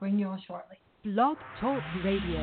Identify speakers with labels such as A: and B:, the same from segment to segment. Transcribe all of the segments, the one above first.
A: bring you on shortly.
B: Blog Talk Radio.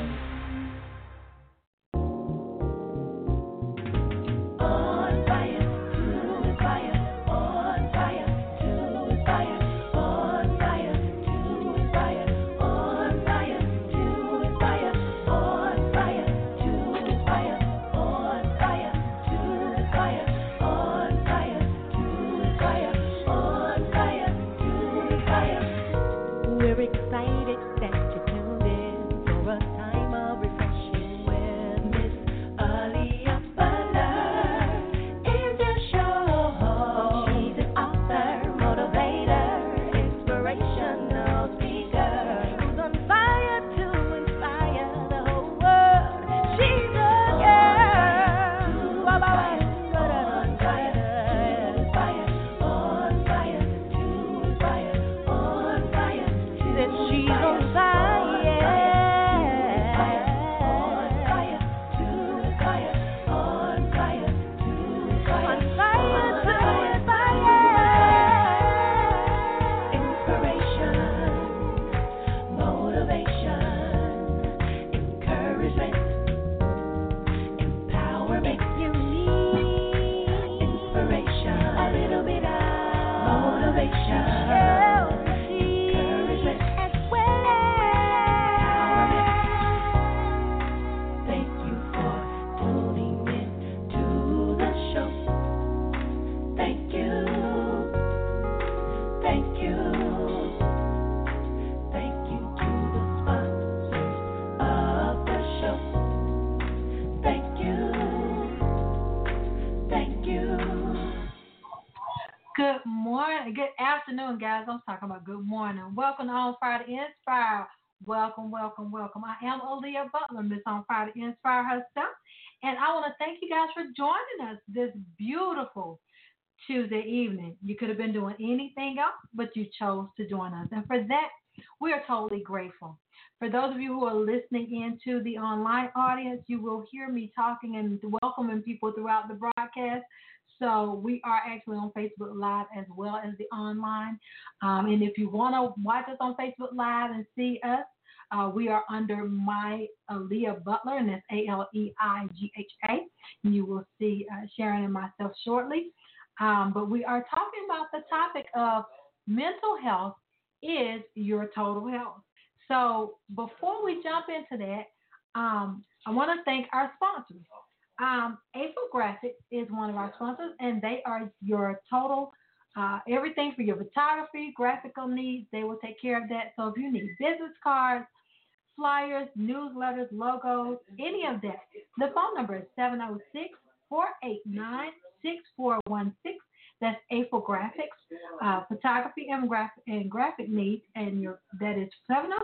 A: Good afternoon, guys. I'm talking about good morning. Welcome to On Fire to Inspire. Welcome, welcome, welcome. I am Aaliyah Butler, Miss On Fire to Inspire herself. And I want to thank you guys for joining us this beautiful Tuesday evening. You could have been doing anything else, but you chose to join us. And for that, we are totally grateful. For those of you who are listening into the online audience, you will hear me talking and welcoming people throughout the broadcast. So we are actually on Facebook Live as well as the online. And if you want to watch us on Facebook Live and see us, we are under my Aaliyah Butler, and that's ALEIGHA. And you will see Sharon and myself shortly. But we are talking about the topic of mental health is your total health. So before we jump into that, I want to thank our sponsors. AFO Graphics is one of our sponsors, and they are your total, everything for your photography, graphical needs. They will take care of that. So if you need business cards, flyers, newsletters, logos, any of that, the phone number is 706-489-6416. That's AFO Graphics, photography and graphic needs, and that is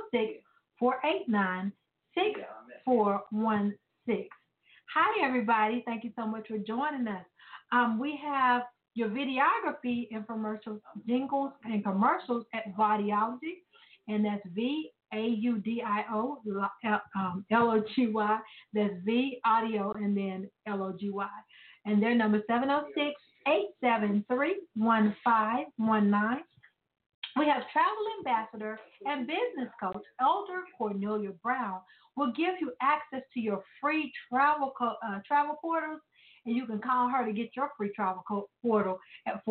A: 706-489-6416. Hi, everybody. Thank you so much for joining us. We have your videography infomercials, jingles, and commercials at Vaudiology, and that's VAUDIO, LOGY. That's V Audio and then LOGY. And their number is 706-873-1519. We have travel ambassador and business coach, Elder Cornelia Brown, will give you access to your free travel portals, and you can call her to get your free travel portal at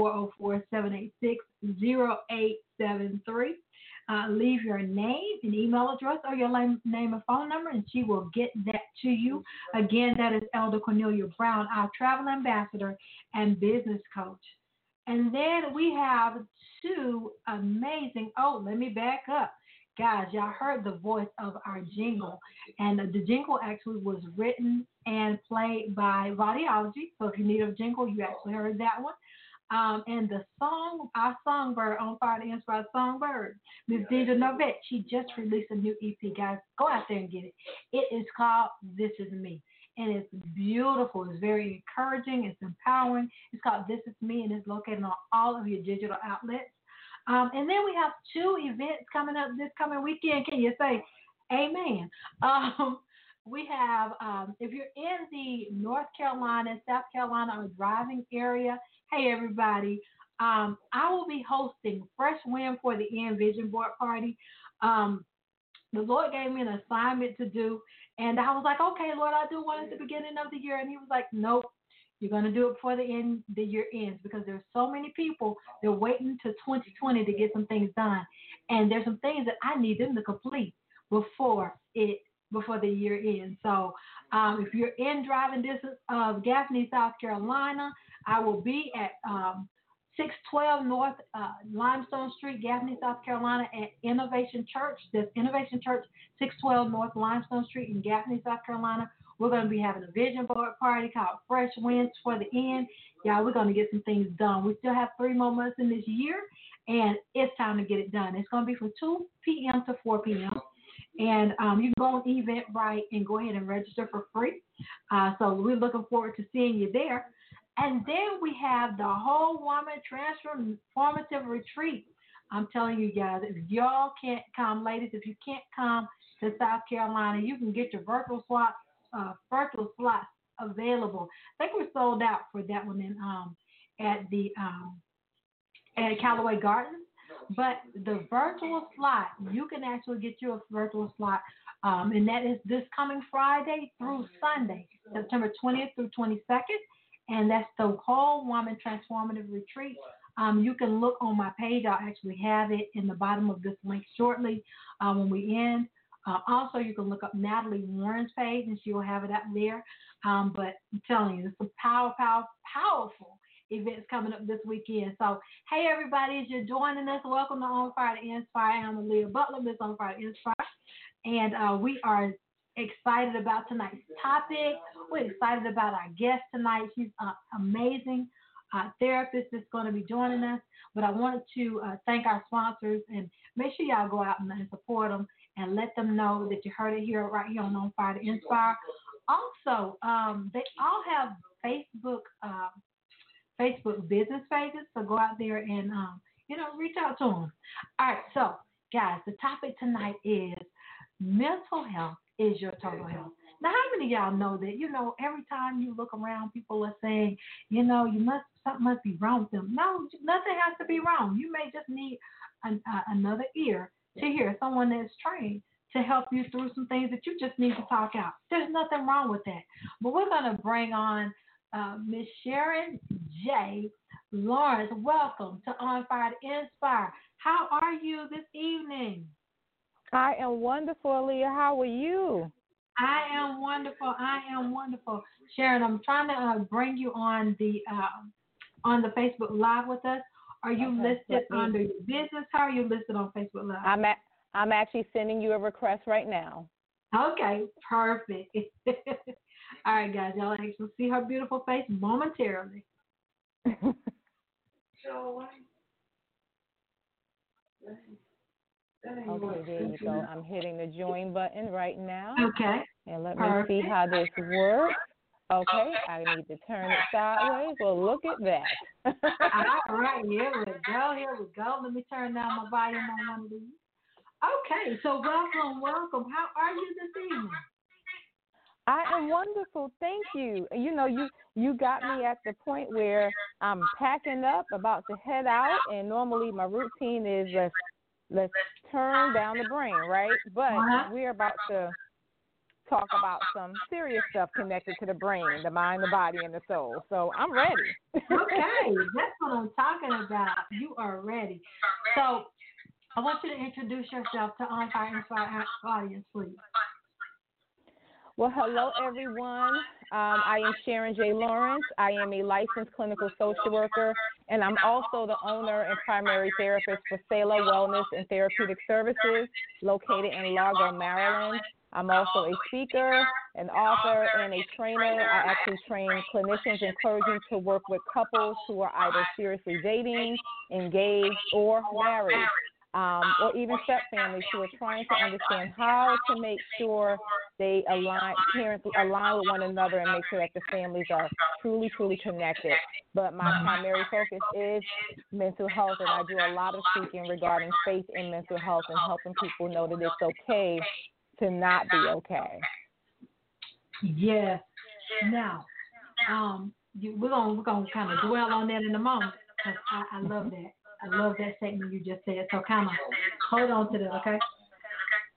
A: 404-786-0873. Leave your name and email address or your name and phone number, and she will get that to you. Again, that is Elder Cornelia Brown, our travel ambassador and business coach. And then we have two amazing, let me back up. Guys, y'all heard the voice of our jingle. And the jingle actually was written and played by Vaudiology. So if you need a jingle, you actually heard that one. And the song, our songbird, On Fire to Inspire songbird, Miss Deidre Novette, she just released a new EP. Guys, go out there and get it. It is called This Is Me. And it's beautiful. It's very encouraging. It's empowering. It's called This Is Me, and it's located on all of your digital outlets. And then we have two events coming up this coming weekend. Can you say amen? We have, if you're in the North Carolina, South Carolina, or driving area, hey, everybody, I will be hosting Fresh Wind for the End Vision Board Party. the Lord gave me an assignment to do, and I was like, okay, Lord, I'll do one at the beginning of the year. And He was like, nope, you're going to do it before the year ends, because there's so many people, they're waiting to 2020 to get some things done. And there's some things that I need them to complete before the year ends. So if you're in driving distance of Gaffney, South Carolina, I will be at 612 North Limestone Street, Gaffney, South Carolina, at Innovation Church. That's Innovation Church, 612 North Limestone Street in Gaffney, South Carolina. We're going to be having a vision board party called Fresh Winds for the End. Y'all, we're going to get some things done. We still have 3 more months in this year, and it's time to get it done. It's going to be from 2 p.m. to 4 p.m. And you can go on Eventbrite and go ahead and register for free. So we're looking forward to seeing you there. And then we have the Whole Woman Transformative Retreat. I'm telling you guys, if y'all can't come, ladies, if you can't come to South Carolina, you can get your virtual slots available. I think we're sold out for that one at Callaway Gardens. But the virtual slot, you can actually get you a virtual slot, and that is this coming Friday through Sunday, September 20th through 22nd. And that's the Whole Woman Transformative Retreat. You can look on my page. I'll actually have it in the bottom of this link shortly when we end. Also, you can look up Natalie Warren's page, and she will have it up there. But I'm telling you, it's a powerful events coming up this weekend. So, hey, everybody, as you're joining us, welcome to On Fire to Inspire. I'm Aaliyah Butler, Miss On Fire to Inspire. And we are excited about tonight's topic. We're excited about our guest tonight. She's an amazing therapist that's going to be joining us. But I wanted to thank our sponsors, and make sure y'all go out and support them and let them know that you heard it here right here on Fire to Inspire. Also, they all have Facebook business pages, so go out there and reach out to them. All right, so guys, the topic tonight is mental health is your total health. Now, how many of y'all know that, every time you look around, people are saying, something must be wrong with them. No, nothing has to be wrong. You may just need another ear to hear, someone that's trained to help you through some things that you just need to talk out. There's nothing wrong with that. But we're going to bring on Miss Sharon J. Lawrence. Welcome to On Fire to Inspire. How are you this evening?
C: I am wonderful, Aaliyah. How are you?
A: I am wonderful. Sharon, I'm trying to bring you on the Facebook Live with us. Are you listed under your business? How are you listed on Facebook Live?
C: I'm actually sending you a request right now.
A: Okay, perfect. All right, guys, y'all actually see her beautiful face momentarily.
C: Okay, there you go. I'm hitting the join button right now.
A: Okay.
C: And let me see how this works. Okay, I need to turn it sideways. Well, look at that.
A: All right, here we go. Let me turn down my volume on one of these. Okay, so welcome. How are you this evening?
C: I am wonderful, thank you. You got me at the point where I'm packing up, about to head out, and normally my routine is let's turn down the brain, right? But we're about to talk about some serious stuff connected to the brain, the mind, the body, and the soul. So I'm ready.
A: Okay, that's what I'm talking about. You are ready. So I want you to introduce yourself to On Fire Inspire audience, please.
C: Well, hello, everyone. I am Sharon J. Lawrence. I am a licensed clinical social worker, and I'm also the owner and primary therapist for Sailor Wellness and Therapeutic Services, located in Largo, Maryland. I'm also a speaker, an author, and a trainer. I actually train clinicians and clergy to work with couples who are either seriously dating, engaged, or married, or even step families who are trying to understand how to make sure parents align with one another and make sure that the families are truly, truly connected. But my primary focus is mental health, and I do a lot of speaking regarding faith in mental health and helping people know that it's okay to not be okay.
A: Yes. Now, we're gonna kind of dwell on that in a moment, because I love that. I love that statement you just said. So kind of hold on to that, okay?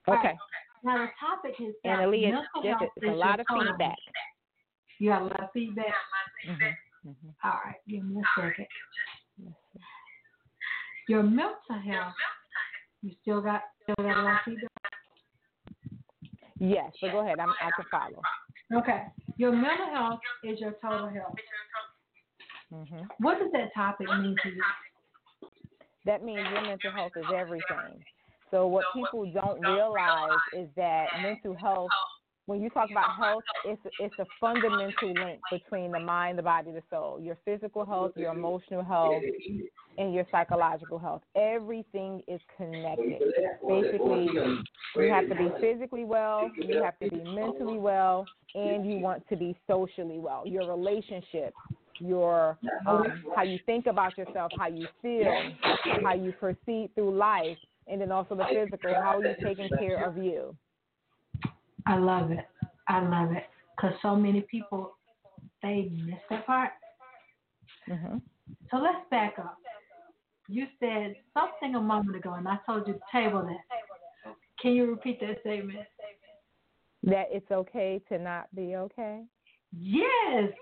C: Okay.
A: Now the topic is
C: And Aaliyah,
A: mental health
C: it's a lot of feedback.
A: You got a lot of feedback?
C: Mm-hmm.
A: All right, give me a second. Your mental health, you still got a lot of feedback?
C: Yes, but go ahead. I can follow.
A: Okay. Your mental health is your total health.
C: Mm-hmm.
A: What does that topic mean to you?
C: That means your mental health is everything. So what people don't realize is that mental health, when you talk about health, it's a fundamental link between the mind, the body, the soul. Your physical health, your emotional health, and your psychological health. Everything is connected. Basically, you have to be physically well, you have to be mentally well, and you want to be socially well. Your relationship, your how you think about yourself, how you feel, how you proceed through life, and then also the physical, how are you taking care of you?
A: I love it. Because so many people, they miss that part.
C: Mm-hmm.
A: So let's back up. You said something a moment ago, and I told you to table that. Can you repeat that statement?
C: That it's okay to not be okay?
A: Yes.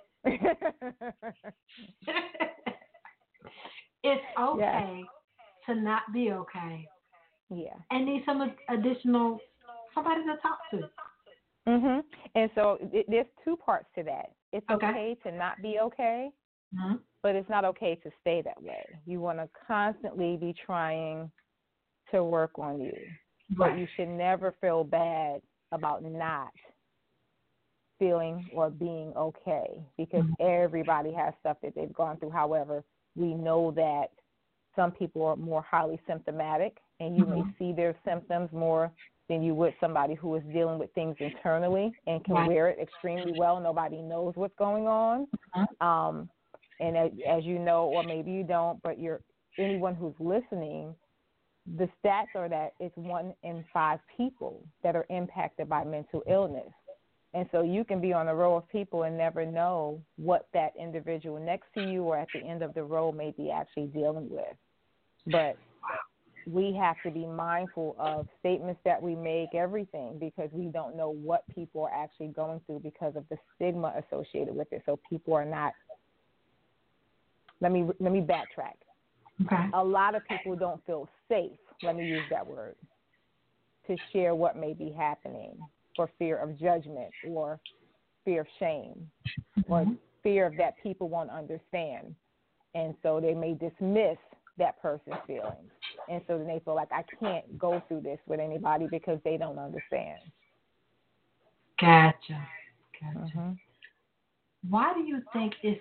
A: It's okay to not be okay.
C: Yeah.
A: And need some additional somebody to talk to.
C: Mhm. And so there's two parts to that. It's okay to not be okay, but it's not okay to stay that way. You want to constantly be trying to work on you, but you should never feel bad about not feeling or being okay, because everybody has stuff that they've gone through. However, we know that some people are more highly symptomatic, and you may see their symptoms more than you would somebody who is dealing with things internally and can wear it extremely well. Nobody knows what's going on. And as you know, or maybe you don't, but anyone who's listening, the stats are that it's 1 in 5 people that are impacted by mental illness. And so you can be on a row of people and never know what that individual next to you or at the end of the row may be actually dealing with. But we have to be mindful of statements that we make, everything, because we don't know what people are actually going through because of the stigma associated with it. So people are not. Let me backtrack.
A: Okay.
C: A lot of people don't feel safe, let me use that word, to share what may be happening for fear of judgment or fear of shame or fear of that people won't understand. And so they may dismiss that person's feelings. And so then they feel like, I can't go through this with anybody because they don't understand.
A: Gotcha.
C: Mm-hmm.
A: Why do you think it's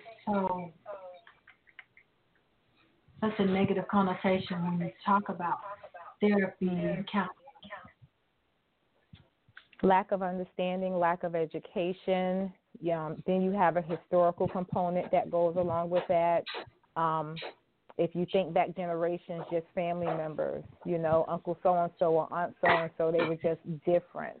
A: such a negative connotation when you talk about therapy and counseling?
C: Lack of understanding, lack of education. Then you have a historical component that goes along with that. If you think back generations, just family members, Uncle so-and-so or Aunt so-and-so, they were just different.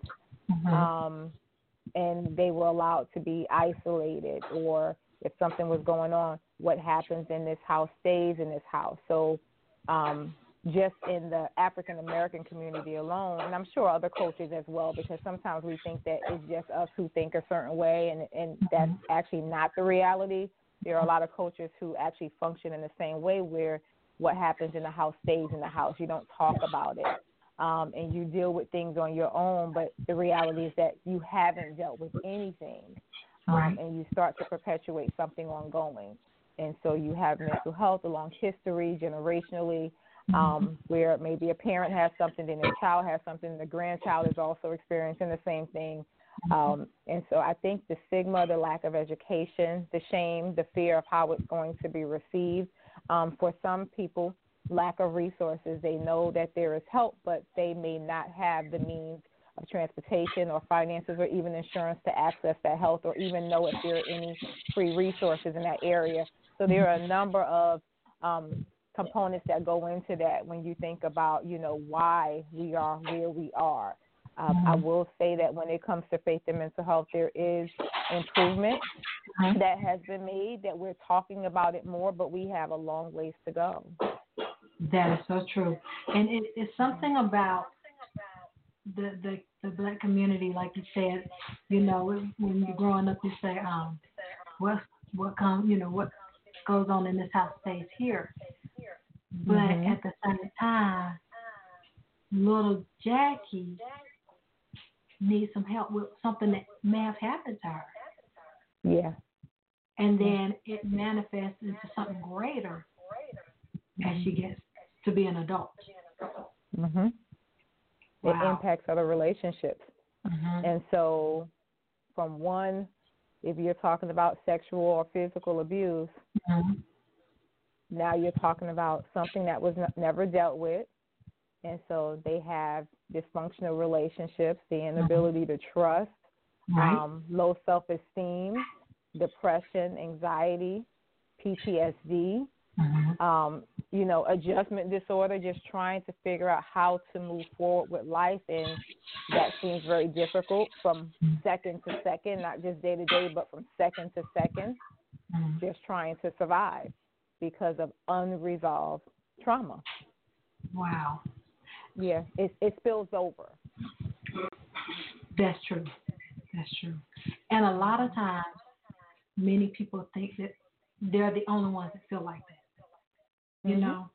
C: And they were allowed to be isolated, or if something was going on, what happens in this house stays in this house. So just in the African-American community alone, and I'm sure other cultures as well, because sometimes we think that it's just us who think a certain way, and that's actually not the reality. There are a lot of cultures who actually function in the same way, where what happens in the house stays in the house. You don't talk about it, and you deal with things on your own, but the reality is that you haven't dealt with anything, and you start to perpetuate something ongoing. And so you have mental health along history, generationally, where maybe a parent has something, then their child has something, and the grandchild is also experiencing the same thing. And so I think the stigma, the lack of education, the shame, the fear of how it's going to be received. For some people, lack of resources. They know that there is help, but they may not have the means of transportation or finances or even insurance to access that health, or even know if there are any free resources in that area. So there are a number of components that go into that when you think about, why we are where we are. I will say that when it comes to faith and mental health, there is improvement that has been made, that we're talking about it more, but we have a long ways to go.
A: That is so true. And it's something about the black community, like you said, when you're growing up, you say, what what goes on in this house stays here. But at the same time, little Jackie needs some help with something that may have happened to her.
C: Yeah.
A: And then it manifests into something greater as she gets to be an adult.
C: Mhm. It impacts other relationships. And so from one, if you're talking about sexual or physical abuse, now you're talking about something that was never dealt with. And so they have dysfunctional relationships, the inability to trust, low self-esteem, depression, anxiety, PTSD, adjustment disorder, just trying to figure out how to move forward with life. And that seems very difficult from second to second, not just day to day, but from second to second, just trying to survive because of unresolved trauma.
A: Wow.
C: Yeah, it spills over.
A: That's true. And a lot of times, many people think that they're the only ones that feel like that. You know?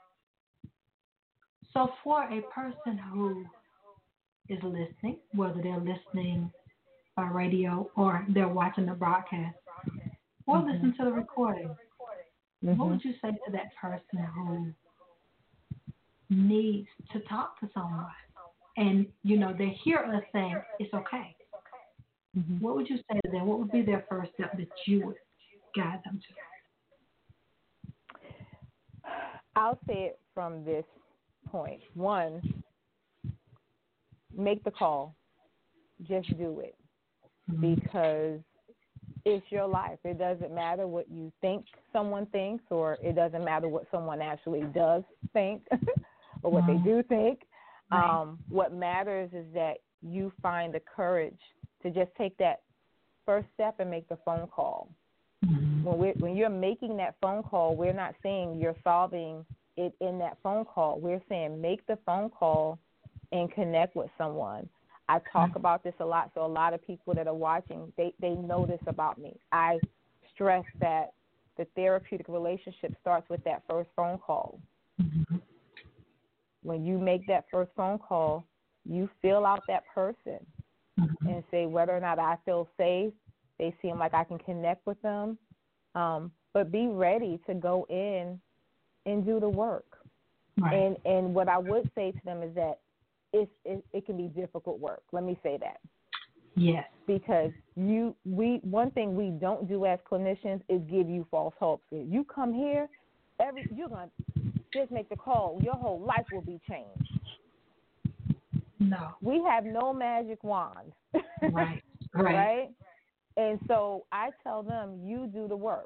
A: So for a person who is listening, whether they're listening by radio or they're watching the broadcast or listening to the recording, what would you say to that person who needs to talk to someone? And, they hear us saying it's okay. What would you say to them? What would be their first step that you would guide them to?
C: I'll say it from this point. One, make the call. Just do it. Because it's your life. It doesn't matter what you think someone thinks, or it doesn't matter what someone actually does think or what they do think. What matters is that you find the courage to just take that first step and make the phone call. When you're making that phone call, we're not saying you're solving it in that phone call. We're saying make the phone call and connect with someone. I talk about this a lot, so a lot of people that are watching, they know this about me. I stress that the therapeutic relationship starts with that first phone call. When you make that first phone call, you feel out that person and say whether or not I feel safe, they seem like I can connect with them, but be ready to go in and do the work. And what I would say to them is that it can be difficult work. Let me say that.
A: Yes.
C: Because one thing we don't do as clinicians is give you false hopes. If you come here, you're going to just make the call. Your whole life will be changed.
A: No.
C: We have no magic wand. Right? And so I tell them, you do the work.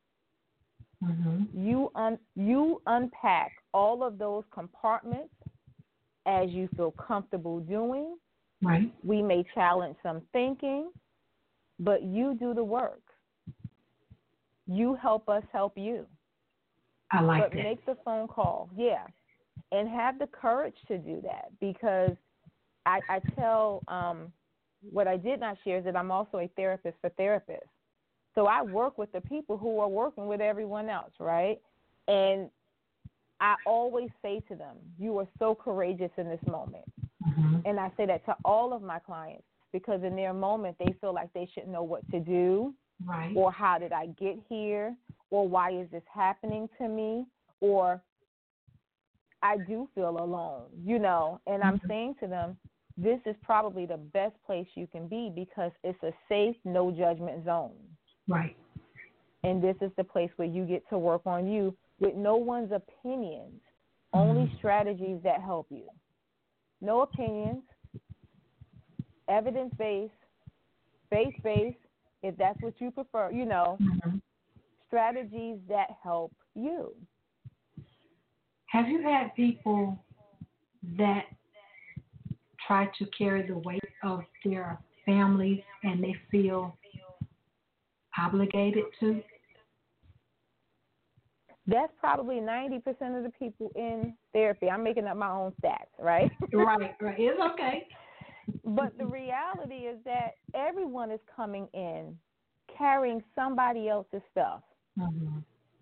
C: You unpack all of those compartments as you feel comfortable doing.
A: Right.
C: We may challenge some thinking, but you do the work. You help us help you.
A: I like that.
C: But make the phone call, and have the courage to do that, because I tell what I did not share is that I'm also a therapist for therapists. So I work with the people who are working with everyone else, right? And I always say to them, you are so courageous in this moment. And I say that to all of my clients, because in their moment they feel like they shouldn't know what to do, or how did I get here, or why is this happening to me, or I do feel alone, and I'm saying to them, this is probably the best place you can be, because it's a safe, no judgment zone.
A: Right.
C: And this is the place where you get to work on you with no one's opinions, only strategies that help you. No opinions, evidence-based, faith-based, if that's what you prefer, strategies that help you.
A: Have you had people that try to carry the weight of their families and they feel obligated to?
C: That's probably 90% of the people in therapy. I'm making up my own stats, right?
A: Right. It's okay.
C: But the reality is that everyone is coming in carrying somebody else's stuff.
A: Mm-hmm.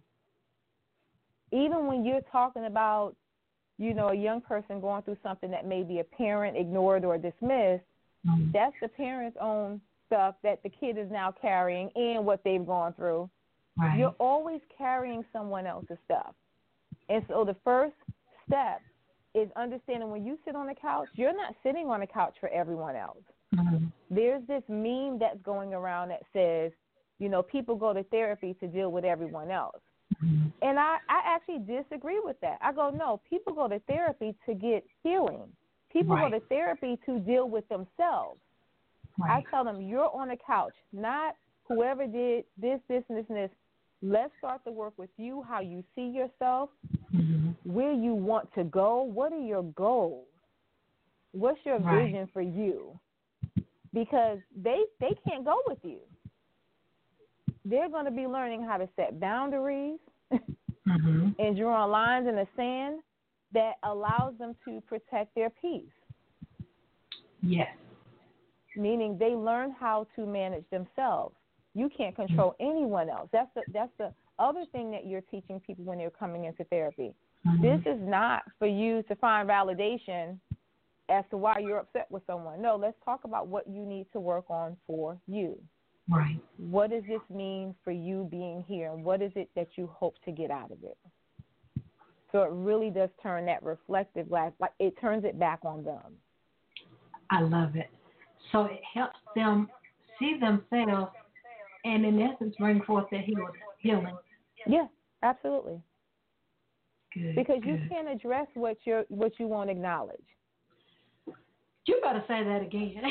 C: Even when you're talking about, a young person going through something that may be a parent ignored or dismissed,
A: Mm-hmm.
C: that's the parent's own stuff that the kid is now carrying and what they've gone through.
A: Right.
C: You're always carrying someone else's stuff. And so the first step is understanding when you sit on the couch, you're not sitting on the couch for everyone else.
A: Mm-hmm.
C: There's this meme that's going around that says, people go to therapy to deal with everyone else.
A: Mm-hmm.
C: And I actually disagree with that. I go, no, people go to therapy to get healing. People
A: Right.
C: go to therapy to deal with themselves.
A: Right.
C: I tell them, you're on the couch, not whoever did this, this, and this, and this. Let's start the work with you, how you see yourself,
A: Mm-hmm.
C: where you want to go. What are your goals? What's your
A: Right.
C: vision for you? Because they can't go with you. They're going to be learning how to set boundaries
A: Mm-hmm.
C: and draw lines in the sand that allows them to protect their peace.
A: Yes.
C: Meaning they learn how to manage themselves. You can't control anyone else. That's the other thing that you're teaching people when they're coming into therapy.
A: Mm-hmm.
C: This is not for you to find validation as to why you're upset with someone. No, let's talk about what you need to work on for you.
A: Right.
C: What does this mean for you being here? And what is it that you hope to get out of it? So it really does turn that reflective glass, like it turns it back on them.
A: I love it. So it helps them see themselves and in essence bring forth their healing.
C: Yeah, absolutely.
A: Good.
C: Because
A: good.
C: you can't address what you won't acknowledge.
A: You better say that again.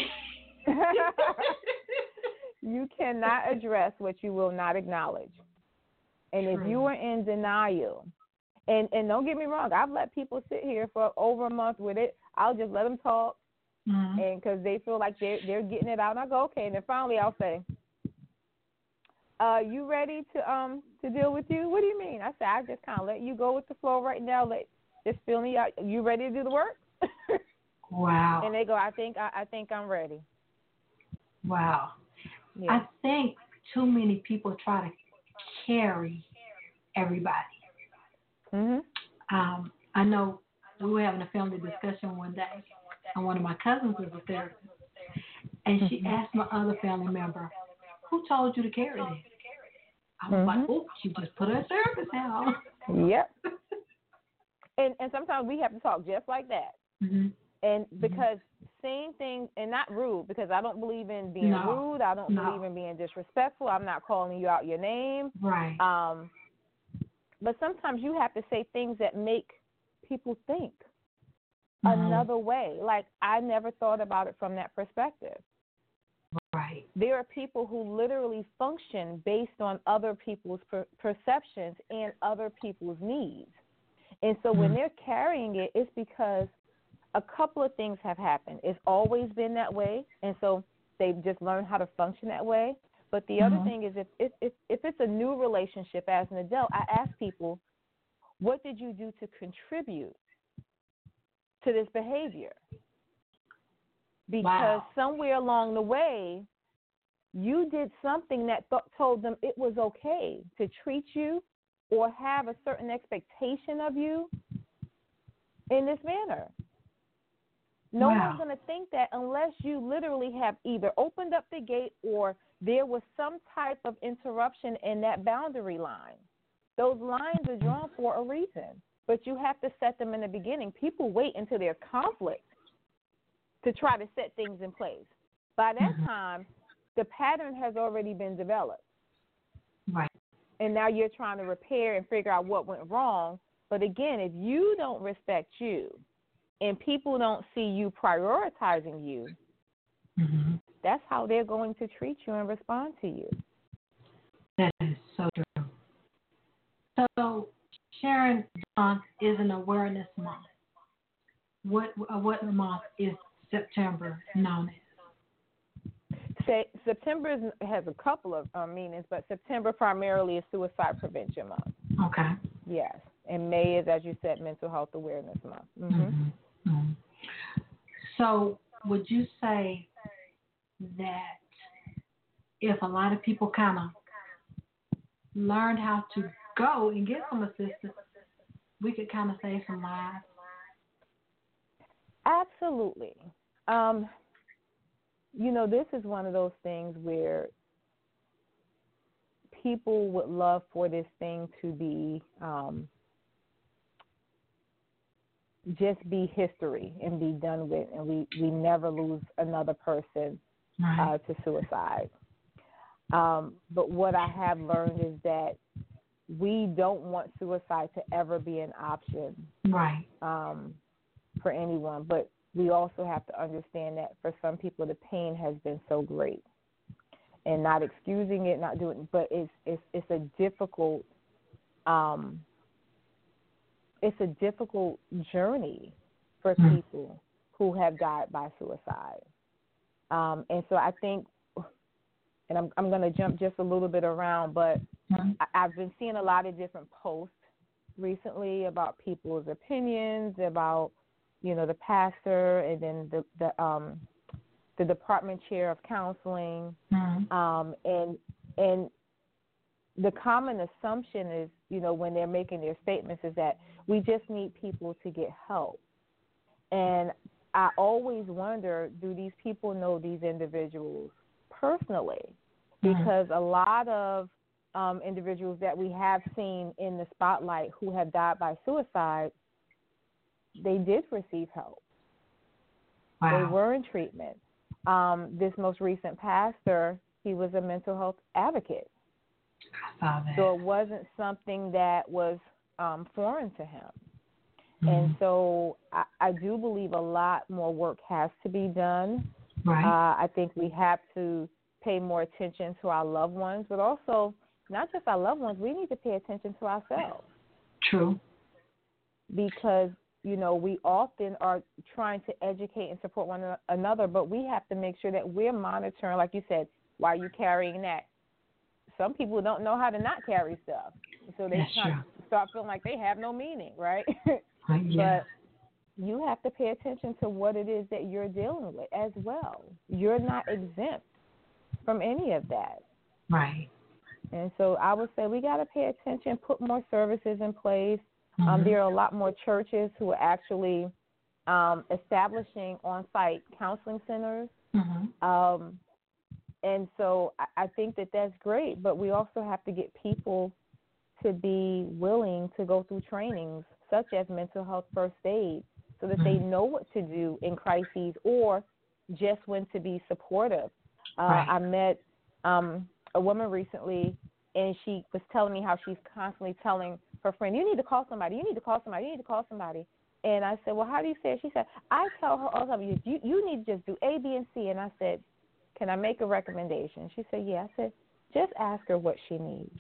C: You cannot address what you will not acknowledge. And
A: True.
C: if you are in denial, and don't get me wrong, I've let people sit here for over a month with it. I'll just let them talk,
A: Mm-hmm.
C: and because they feel like they're getting it out, and I go, okay. And then finally I'll say, you ready to deal with you? What do you mean? I say, I just kind of let you go with the flow right now. Just feel me out. You ready to do the work?
A: Wow.
C: And they go, I think I'm ready.
A: Wow.
C: Yeah.
A: I think too many people try to carry everybody.
C: Mhm.
A: I know we were having a family discussion one day, and one of my cousins is a therapist, and she asked my other family member, "Who told you to carry this?" I was like, "Oh, she just put her therapist out."
C: Yep. And sometimes we have to talk just like that.
A: Mm-hmm.
C: And because same thing, and not rude, because I don't believe in being rude. I don't believe in being disrespectful. I'm not calling you out your name.
A: Right.
C: But sometimes you have to say things that make people think another way. Like, I never thought about it from that perspective.
A: Right.
C: There are people who literally function based on other people's perceptions and other people's needs. And so when they're carrying it, it's because a couple of things have happened. It's always been that way, and so they've just learned how to function that way. But the other thing is if it's a new relationship as an adult, I ask people, what did you do to contribute to this behavior? Because somewhere along the way, you did something that told them it was okay to treat you or have a certain expectation of you in this manner. No one's going to think that unless you literally have either opened up the gate or there was some type of interruption in that boundary line. Those lines are drawn for a reason, but you have to set them in the beginning. People wait until there's conflict to try to set things in place. By that time, the pattern has already been developed.
A: Right.
C: And now you're trying to repair and figure out what went wrong. But again, if you don't respect you and people don't see you prioritizing you, that's how they're going to treat you and respond to you.
A: That is so true. So, Sharon Month is an awareness month. What month is September known as?
C: September has a couple of meanings, but September primarily is Suicide Prevention Month.
A: Okay.
C: Yes. And May is, as you said, Mental Health Awareness Month.
A: Mm-hmm. Mm-hmm. So would you say that if a lot of people kind of learned how to go and get some assistance, we could kind of save some lives?
C: Absolutely. This is one of those things where people would love for this thing to be just be history and be done with, and we never lose another person to suicide. But what I have learned is that we don't want suicide to ever be an option for anyone. But we also have to understand that for some people the pain has been so great, and not excusing it, not doing, but it's a difficult journey for people who have died by suicide. And so I think, and I'm going to jump just a little bit around, but I've been seeing a lot of different posts recently about people's opinions about, the pastor and then the department chair of counseling. And the common assumption is, when they're making their statements, is that we just need people to get help. And I always wonder, do these people know these individuals personally? Because a lot of individuals that we have seen in the spotlight who have died by suicide, they did receive help. They were in treatment. This most recent pastor, he was a mental health advocate.
A: I saw that.
C: So it wasn't something that was foreign to him. And so I do believe a lot more work has to be done. I think we have to pay more attention to our loved ones, but also not just our loved ones, we need to pay attention to ourselves.
A: True.
C: Because, we often are trying to educate and support one another, but we have to make sure that we're monitoring, like you said, why are you carrying that? Some people don't know how to not carry stuff. So they start feeling like they have no meaning, right? But you have to pay attention to what it is that you're dealing with as well. You're not exempt from any of that.
A: Right.
C: And so I would say we got to pay attention, put more services in place. There are a lot more churches who are actually establishing on-site counseling centers. And so I think that that's great, but we also have to get people to be willing to go through trainings such as mental health first aid so that they know what to do in crises or just when to be supportive. I met a woman recently, and she was telling me how she's constantly telling her friend, you need to call somebody, you need to call somebody, you need to call somebody. And I said, well, how do you say it? She said, I tell her all the time, you need to just do A, B, and C. And I said, can I make a recommendation? She said, yeah. I said, just ask her what she needs.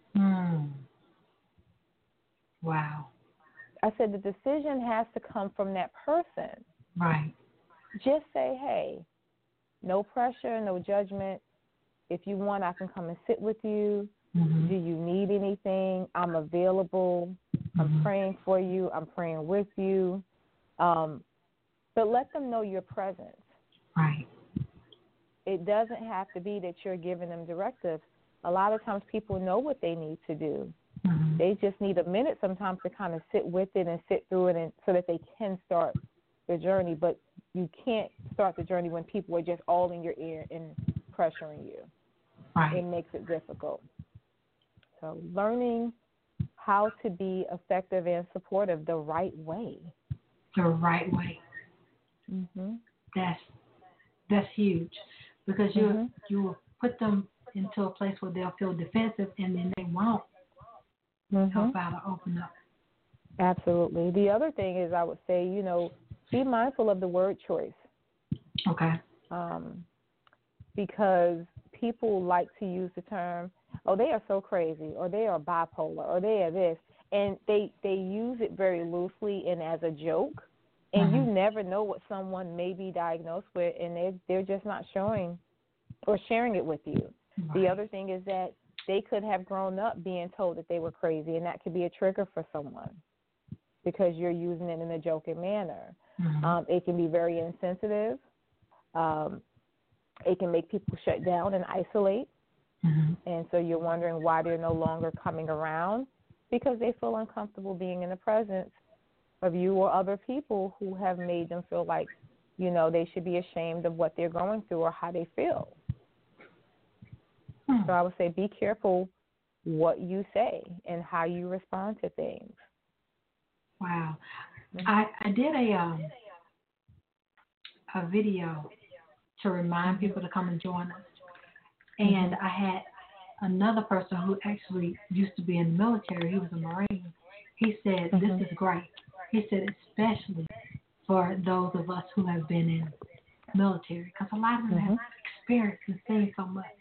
A: Wow.
C: I said, the decision has to come from that person.
A: Right.
C: Just say, hey, no pressure, no judgment. If you want, I can come and sit with you. Do you need anything? I'm available. I'm praying for you. I'm praying with you. But let them know your presence.
A: Right.
C: It doesn't have to be that you're giving them directives. A lot of times people know what they need to do. They just need a minute sometimes to kind of sit with it and sit through it, and so that they can start the journey. But you can't start the journey when people are just all in your ear and pressuring you.
A: Right.
C: It makes it difficult. So learning how to be effective and supportive the right way.
A: The right way. That's huge, because you will put them into a place where they'll feel defensive, and then they won't help out or open up.
C: Absolutely. The other thing is, I would say, be mindful of the word choice.
A: Okay.
C: Because people like to use the term, oh, they are so crazy, or they are bipolar, or they are this, and they use it very loosely and as a joke, and you never know what someone may be diagnosed with, and they're just not showing or sharing it with you. The other thing is that they could have grown up being told that they were crazy, and that could be a trigger for someone because you're using it in a joking manner. It can be very insensitive. It can make people shut down and isolate. And so you're wondering why they're no longer coming around, because they feel uncomfortable being in the presence of you or other people who have made them feel like, you know, they should be ashamed of what they're going through or how they feel. So I would say be careful what you say and how you respond to things.
A: Wow. I did a video to remind people to come and join us. And I had another person who actually used to be in the military. He was a Marine. He said, this is great. He said, especially for those of us who have been in military, because a lot of them have experienced and seen so much.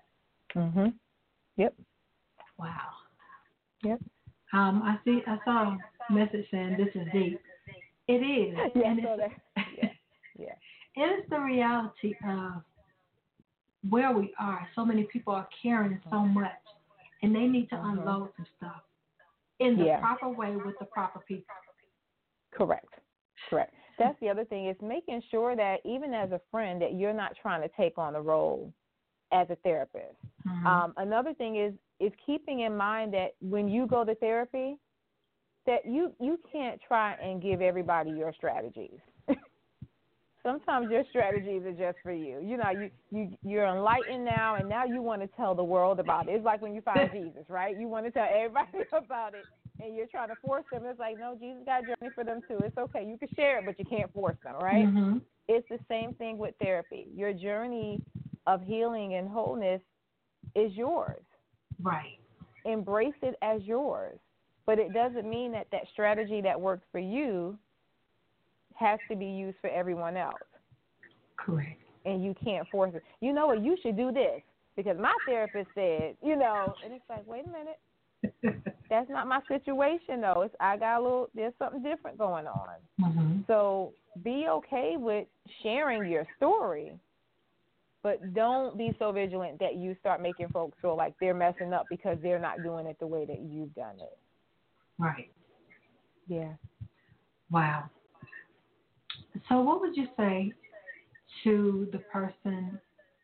C: Yep.
A: Wow.
C: Yep.
A: I saw a message saying this is deep. It is.
C: Yeah,
A: and
C: yeah.
A: It is the reality of where we are. So many people are carrying so much, and they need to unload some stuff in the proper way with the proper people. Correct.
C: That's the other thing, is making sure that even as a friend that you're not trying to take on the role as a therapist. Another thing is keeping in mind that when you go to therapy, that you can't try and give everybody your strategies. Sometimes your strategies are just for you. You know, you're enlightened now, and now you want to tell the world about it. It's like when you find Jesus, right? You want to tell everybody about it, and you're trying to force them. It's like, no, Jesus got a journey for them too. It's okay. You can share it, but you can't force them, right? It's the same thing with therapy. Your journey of healing and wholeness is yours.
A: Right.
C: Embrace it as yours. But it doesn't mean that strategy that works for you has to be used for everyone else.
A: Correct.
C: And you can't force it. You know what? You should do this because my therapist said, you know, and it's like, wait a minute. That's not my situation, though. There's something different going on. So be okay with sharing your story, but don't be so vigilant that you start making folks feel like they're messing up because they're not doing it the way that you've done it.
A: Right.
C: Yeah.
A: Wow. So what would you say to the person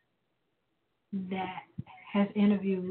A: that has interviewed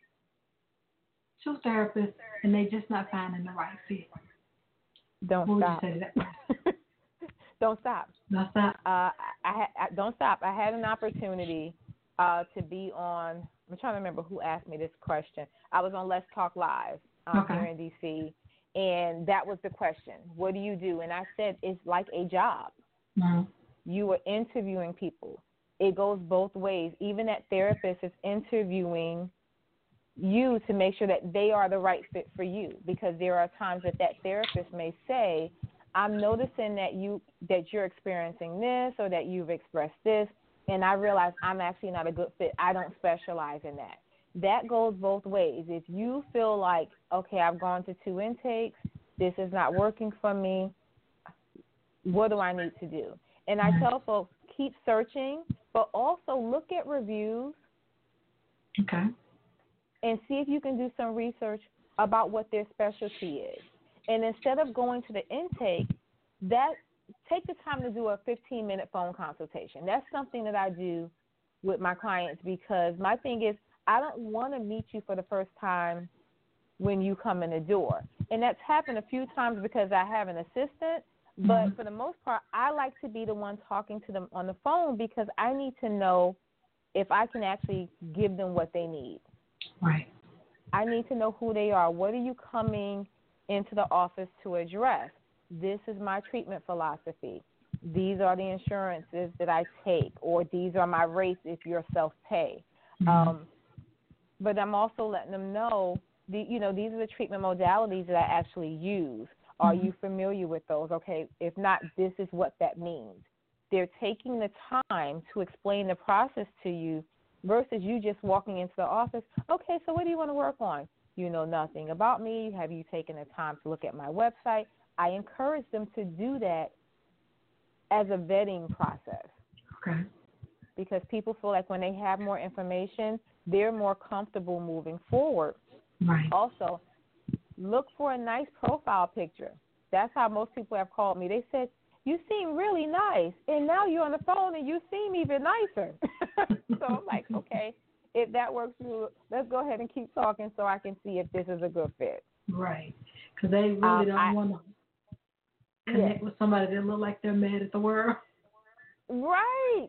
A: two therapists and they just not finding the right fit?
C: Don't
A: what
C: stop.
A: Would you say to that person?
C: Don't stop.
A: Don't stop.
C: Don't stop. I had an opportunity to be on. I'm trying to remember who asked me this question. I was on Let's Talk Live here in D.C., and that was the question. What do you do? And I said it's like a job. You are interviewing people. It goes both ways. Even that therapist is interviewing you to make sure that they are the right fit for you, because there are times that therapist may say, I'm noticing that you're experiencing this or that you've expressed this, and I realize I'm actually not a good fit. I don't specialize in that. That goes both ways. If you feel like, okay, I've gone to 2 intakes, this is not working for me, what do I need to do? And I tell folks, keep searching, but also look at reviews.
A: Okay.
C: And see if you can do some research about what their specialty is. And instead of going to the intake, take the time to do a 15-minute phone consultation. That's something that I do with my clients, because my thing is I don't want to meet you for the first time when you come in the door. And that's happened a few times because I have an assistant, but for the most part, I like to be the one talking to them on the phone because I need to know if I can actually give them what they need.
A: Right.
C: I need to know who they are. What are you coming into the office to address? This is my treatment philosophy. These are the insurances that I take, or these are my rates if you're self-pay. But I'm also letting them know, these are the treatment modalities that I actually use. Are you familiar with those? Okay, if not, this is what that means. They're taking the time to explain the process to you versus you just walking into the office. Okay, so what do you want to work on? You know nothing about me. Have you taken the time to look at my website? I encourage them to do that as a vetting process.
A: Okay.
C: because people feel like when they have more information, they're more comfortable moving forward.
A: Right.
C: Also, look for a nice profile picture. That's how most people have called me. They said, you seem really nice, and now you're on the phone and you seem even nicer. So I'm like, okay, if that works for you, let's go ahead and keep talking so I can see if this is a good fit.
A: Right. Because they really don't want to connect with somebody that look like they're mad at the world.
C: Right.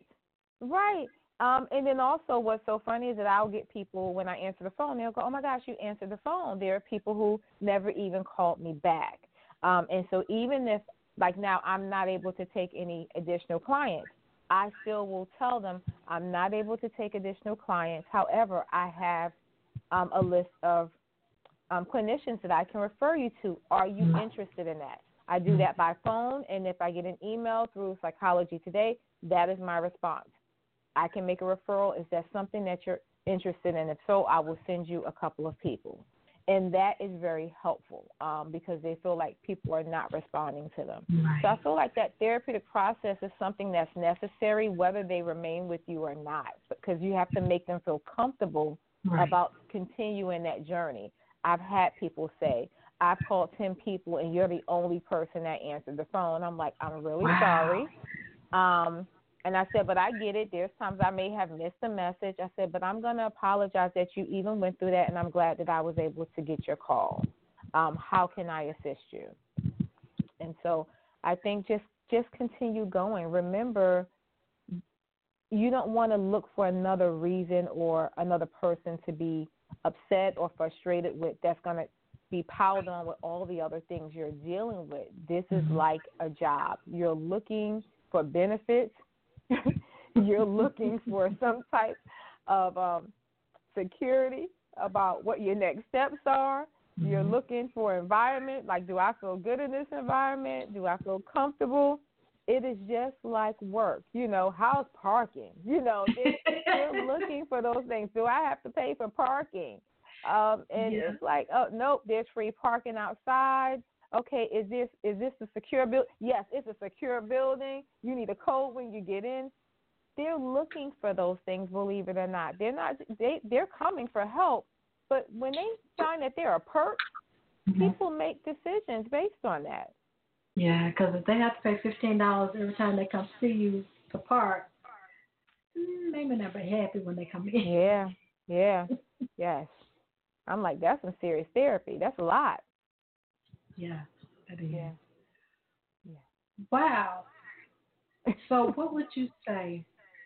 C: And then also what's so funny is that I'll get people, when I answer the phone, they'll go, oh, my gosh, you answered the phone. There are people who never even called me back. And so even if, like now, I'm not able to take any additional clients, I still will tell them I'm not able to take additional clients. However, I have a list of clinicians that I can refer you to. Are you interested in that? I do that by phone, and if I get an email through Psychology Today, that is my response. I can make a referral. Is that something that you're interested in? If so, I will send you a couple of people. And that is very helpful because they feel like people are not responding to them.
A: Right.
C: So I feel like that therapeutic process is something that's necessary whether they remain with you or not, because you have to make them feel comfortable about continuing that journey. I've had people say, I've called 10 people and you're the only person that answered the phone. I'm like, I'm really sorry. And I said, but I get it. There's times I may have missed a message. I said, but I'm going to apologize that you even went through that, and I'm glad that I was able to get your call. How can I assist you? And so I think just continue going. Remember, you don't want to look for another reason or another person to be upset or frustrated with that's going to be piled on with all the other things you're dealing with. This is like a job. You're looking for benefits. You're looking for some type of security about what your next steps are. You're looking for environment, like, do I feel good in this environment? Do I feel comfortable? It is just like work. How's parking? They're looking for those things. Do I have to pay for parking? It's like, oh, nope, there's free parking outside. Okay, is this a secure building? Yes, it's a secure building. You need a code when you get in. They're looking for those things, believe it or not. They're coming for help, but when they find that there are perks, people make decisions based on that.
A: Yeah, because if they have to pay $15 every time they come see you to park, they may not be happy when they come in.
C: Yeah, yes. I'm like, that's some serious therapy. That's a lot.
A: Yeah, that is.
C: Yeah.
A: Wow. So what would you say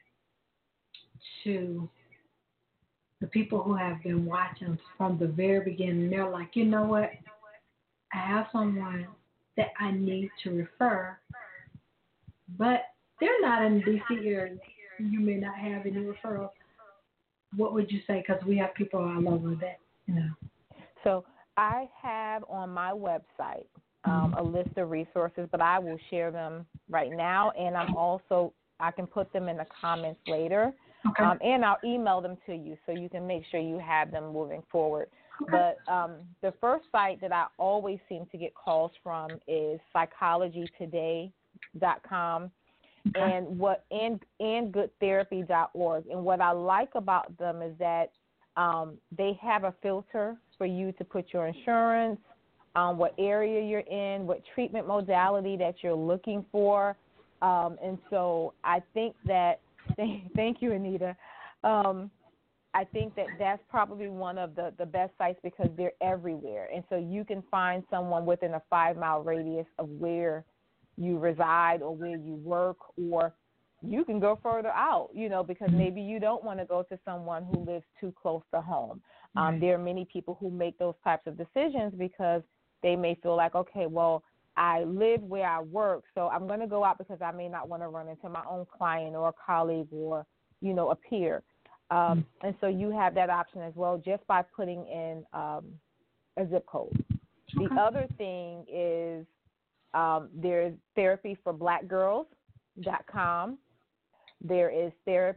A: to the people who have been watching from the very beginning? They're like, you know what? I have someone that I need to refer, but they're not in the D.C. area. You may not have any referrals. What would you say? Because we have people all over that,
C: So I have on my website a list of resources, but I will share them right now, and I can put them in the comments later, and I'll email them to you so you can make sure you have them moving forward. Okay. But the first site that I always seem to get calls from is psychologytoday.com and goodtherapy.org. And what I like about them is that they have a filter for you to put your insurance, what area you're in, what treatment modality that you're looking for. And so I think that, thank you, Anita. I think that that's probably one of the best sites because they're everywhere. And so you can find someone within a 5-mile radius of where you reside or where you work, or you can go further out, because maybe you don't want to go to someone who lives too close to home. There are many people who make those types of decisions because they may feel like, okay, well, I live where I work, so I'm going to go out because I may not want to run into my own client or a colleague or, a peer. And so you have that option as well just by putting in a zip code. The other thing is there's therapyforblackgirls.com. There is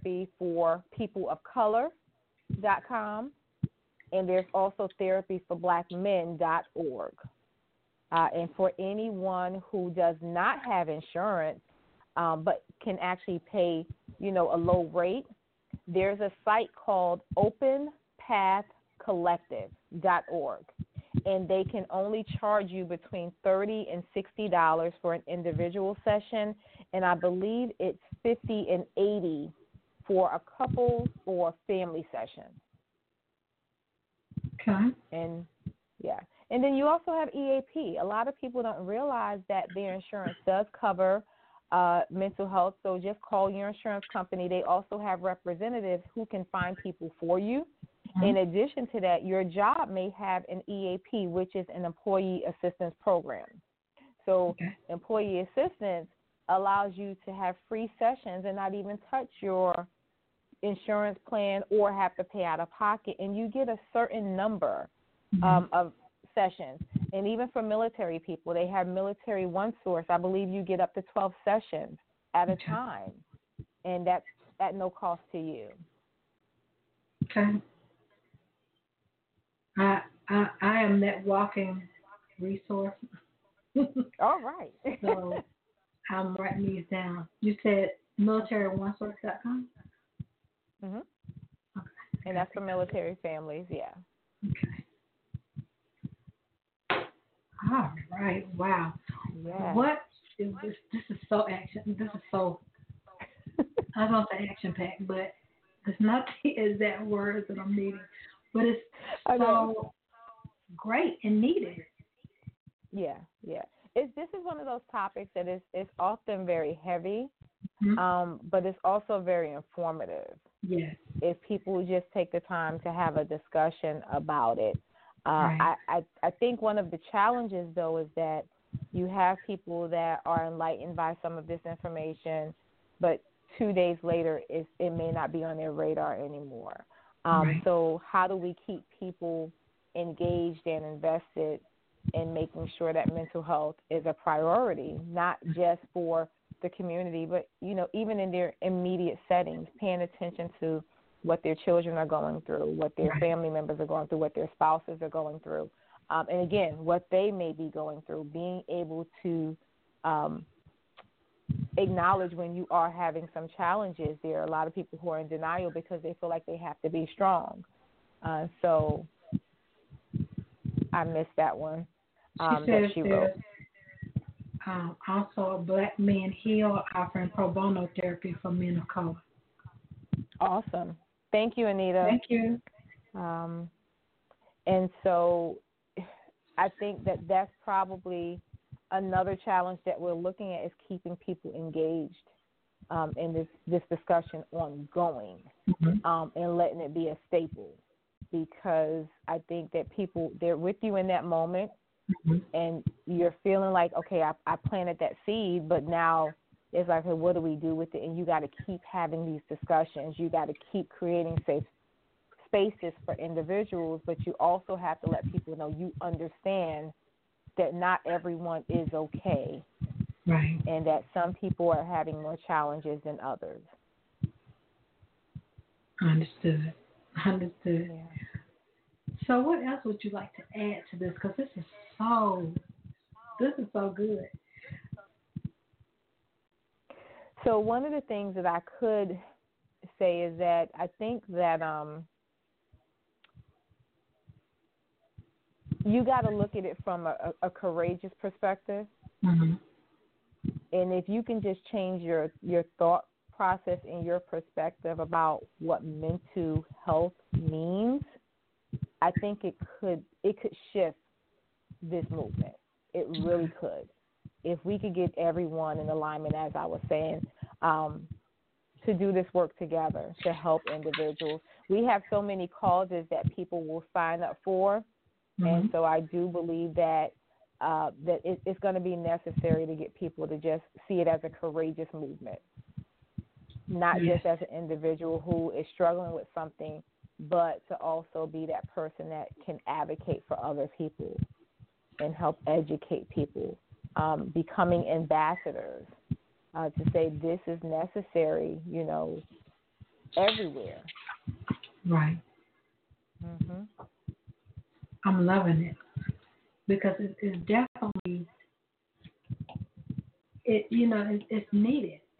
C: therapyforpeopleofcolor.com. And there's also therapyforblackmen.org. And for anyone who does not have insurance, but can actually pay, a low rate. There's a site called openpathcollective.org, and they can only charge you between $30 and $60 for an individual session, and I believe it's $50 and $80 for a couple or family session.
A: Okay.
C: And and then you also have EAP. A lot of people don't realize that their insurance does cover mental health. So just call your insurance company. They also have representatives who can find people for you. Mm-hmm. In addition to that, your job may have an EAP, which is an employee assistance program. So employee assistance allows you to have free sessions and not even touch your insurance plan or have to pay out of pocket. And you get a certain number of sessions. And even for military people, they have Military One Source. I believe you get up to 12 sessions at a time, and that's at no cost to you.
A: Okay. I am that walking resource.
C: All right.
A: So I'm writing these down. You said militaryOneSource.com?
C: Mm-hmm. Okay. And that's for military families, yeah.
A: Okay. All right. Wow.
C: Yeah.
A: What is this? This is so action. This is so. I was gonna say action packed, but it's not the exact words that I'm needing. But it's so great and needed.
C: Yeah. This is one of those topics that is often very heavy, but it's also very informative.
A: Yes.
C: If people just take the time to have a discussion about it. Right. I think one of the challenges, though, is that you have people that are enlightened by some of this information, but 2 days later, it may not be on their radar anymore. Right. So how do we keep people engaged and invested in making sure that mental health is a priority, not just for the community, but, even in their immediate settings, paying attention to what their children are going through, what their family members are going through, what their spouses are going through. And again, what they may be going through, being able to acknowledge when you are having some challenges. There are a lot of people who are in denial because they feel like they have to be strong. So I missed that one that she wrote.
A: Also, Black Men Heal offering pro bono therapy for men of color.
C: Awesome. Thank you, Anita.
A: Thank you.
C: And so I think that's probably another challenge that we're looking at is keeping people engaged in this discussion ongoing, and letting it be a staple, because I think that people, they're with you in that moment, and you're feeling like, okay, I planted that seed, but now it's like, hey, what do we do with it? And you got to keep having these discussions. You got to keep creating safe spaces for individuals, but you also have to let people know you understand that not everyone is okay,
A: right?
C: And that some people are having more challenges than others.
A: Understood.
C: Yeah.
A: So what else would you like to add to this? Because this is so good.
C: So one of the things that I could say is that I think that you got to look at it from a courageous perspective.
A: Mm-hmm.
C: And if you can just change your thought process and your perspective about what mental health means, I think it could shift this movement. It really could. If we could get everyone in alignment, as I was saying, to do this work together to help individuals. We have so many causes that people will sign up for, and so I do believe that that it's going to be necessary to get people to just see it as a courageous movement, not just as an individual who is struggling with something, but to also be that person that can advocate for other people and help educate people, becoming ambassadors to say this is necessary, everywhere.
A: Right.
C: Mm-hmm.
A: I'm loving it because it's definitely it's needed.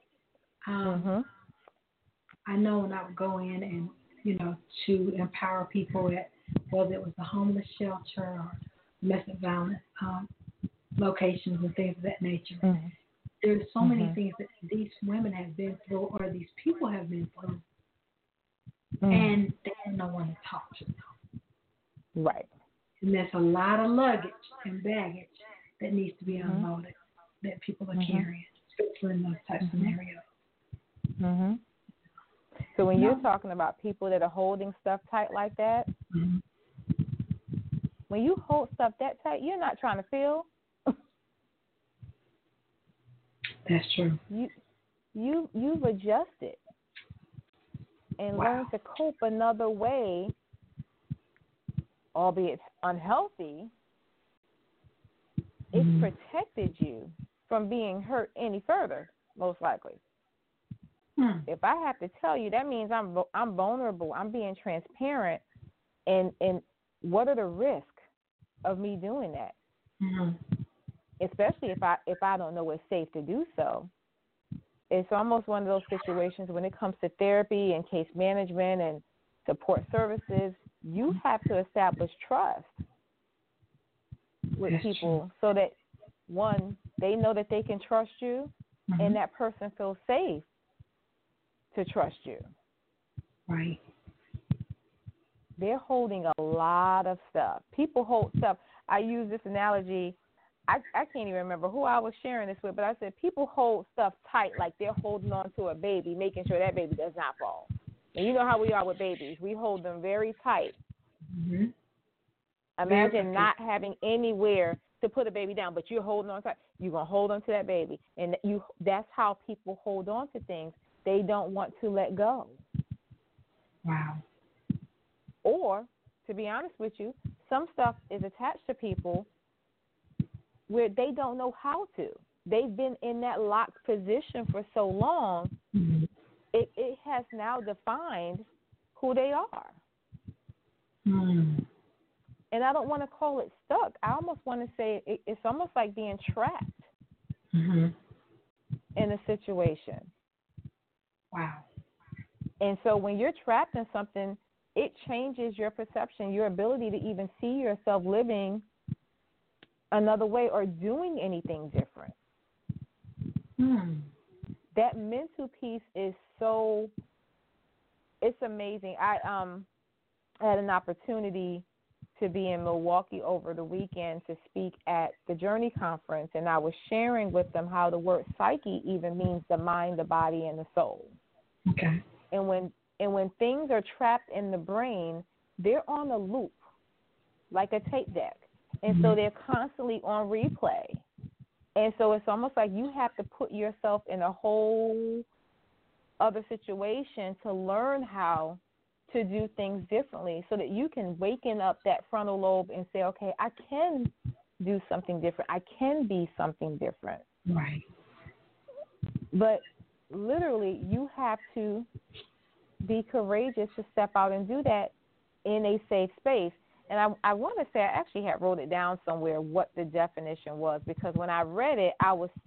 A: I know when I would go in and, to empower people at, whether it was the homeless shelter or domestic violence locations and things of that nature. There's so many things that these women have been through or these people have been through, and they have no one to talk to.
C: Right.
A: And there's a lot of luggage and baggage that needs to be unloaded that people are carrying, especially in those type scenarios.
C: So when you're talking about people that are holding stuff tight like that, when you hold stuff that tight, you're not trying to feel.
A: That's true.
C: You've adjusted and learned to cope another way, albeit unhealthy. It's protected you from being hurt any further, most likely. If I have to tell you, that means I'm vulnerable. I'm being transparent, and what are the risks of me doing that? Especially if I don't know it's safe to do so. It's almost one of those situations when it comes to therapy and case management and support services, you have to establish trust with people so that, one, they know that they can trust you, and that person feels safe to trust you.
A: Right.
C: They're holding a lot of stuff. People hold stuff. I use this analogy. I can't even remember who I was sharing this with, but I said people hold stuff tight like they're holding on to a baby, making sure that baby does not fall. And you know how we are with babies. We hold them very tight. Imagine not having anywhere to put a baby down, but you're holding on tight. You're going to hold on to that baby. And that's how people hold on to things. They don't want to let go.
A: Wow.
C: Or, to be honest with you, some stuff is attached to people where they don't know how to. They've been in that locked position for so long, it has now defined who they are. And I don't want to call it stuck. I almost want to say it's almost like being trapped in a situation.
A: Wow.
C: And so when you're trapped in something, it changes your perception, your ability to even see yourself living another way or doing anything different. That mental piece is it's amazing. I had an opportunity to be in Milwaukee over the weekend to speak at the Journey Conference, and I was sharing with them how the word psyche even means the mind, the body, and the soul.
A: Okay.
C: And when things are trapped in the brain, they're on a loop, like a tape deck. And so they're constantly on replay. And so it's almost like you have to put yourself in a whole other situation to learn how to do things differently so that you can waken up that frontal lobe and say, okay, I can do something different. I can be something different.
A: Right.
C: But literally, you have to be courageous to step out and do that in a safe space. And I want to say I actually had wrote it down somewhere what the definition was, because when I read it, I was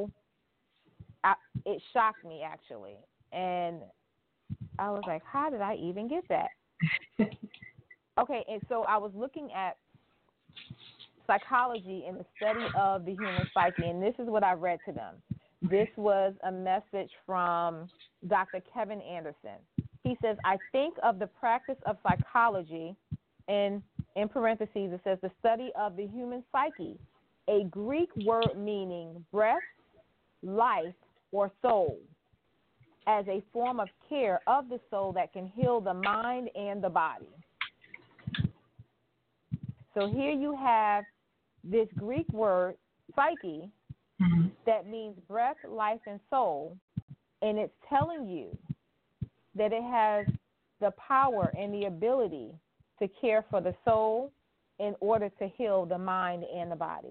C: it shocked me actually. And I was like, how did I even get that? Okay, and so I was looking at psychology and the study of the human psyche, and this is what I read to them. This was a message from Dr. Kevin Anderson. He says, I think of the practice of psychology, and in parentheses it says the study of the human psyche, a Greek word meaning breath, life, or soul, as a form of care of the soul that can heal the mind and the body. So here you have this Greek word, psyche, that means breath, life, and soul, and it's telling you that it has the power and the ability to care for the soul in order to heal the mind and the body.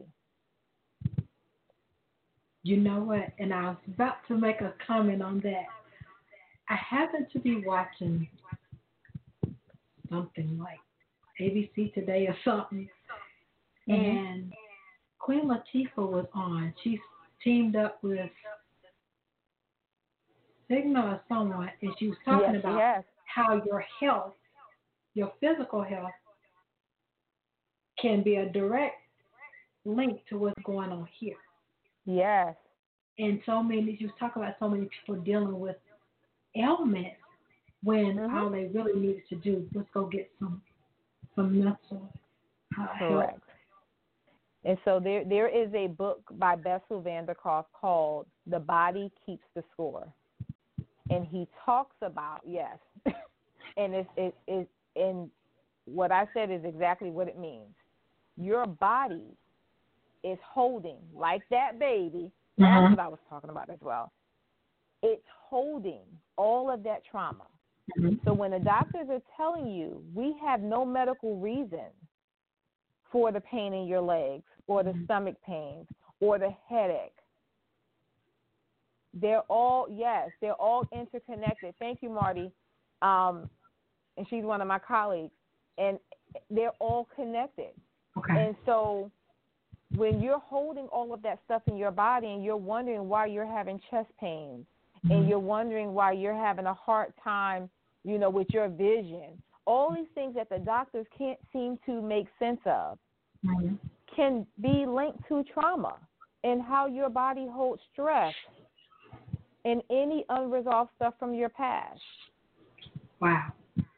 A: You know what? And I was about to make a comment on that. I happened to be watching something like ABC Today or something, and Queen Latifah was on. She's teamed up with signal of someone, and she was talking
C: Yes, she
A: about
C: has.
A: how your health, your physical health, can be a direct link to what's going on here.
C: Yes.
A: And so many, you talk about so many people dealing with ailments when all they really needed to do was go get some mental help.
C: Correct. And so there is a book by Bessel van der Kolk called The Body Keeps the Score. And he talks about, yes, and and what I said is exactly what it means. Your body is holding, like that baby, that's what I was talking about as well. It's holding all of that trauma. So when the doctors are telling you, we have no medical reason for the pain in your legs or the stomach pains or the headache, they're all interconnected. Thank you, Marty. And she's one of my colleagues. And they're all connected.
A: Okay.
C: And so when you're holding all of that stuff in your body and you're wondering why you're having chest pains and you're wondering why you're having a hard time, with your vision, all these things that the doctors can't seem to make sense of can be linked to trauma and how your body holds stress and any unresolved stuff from your past.
A: Wow.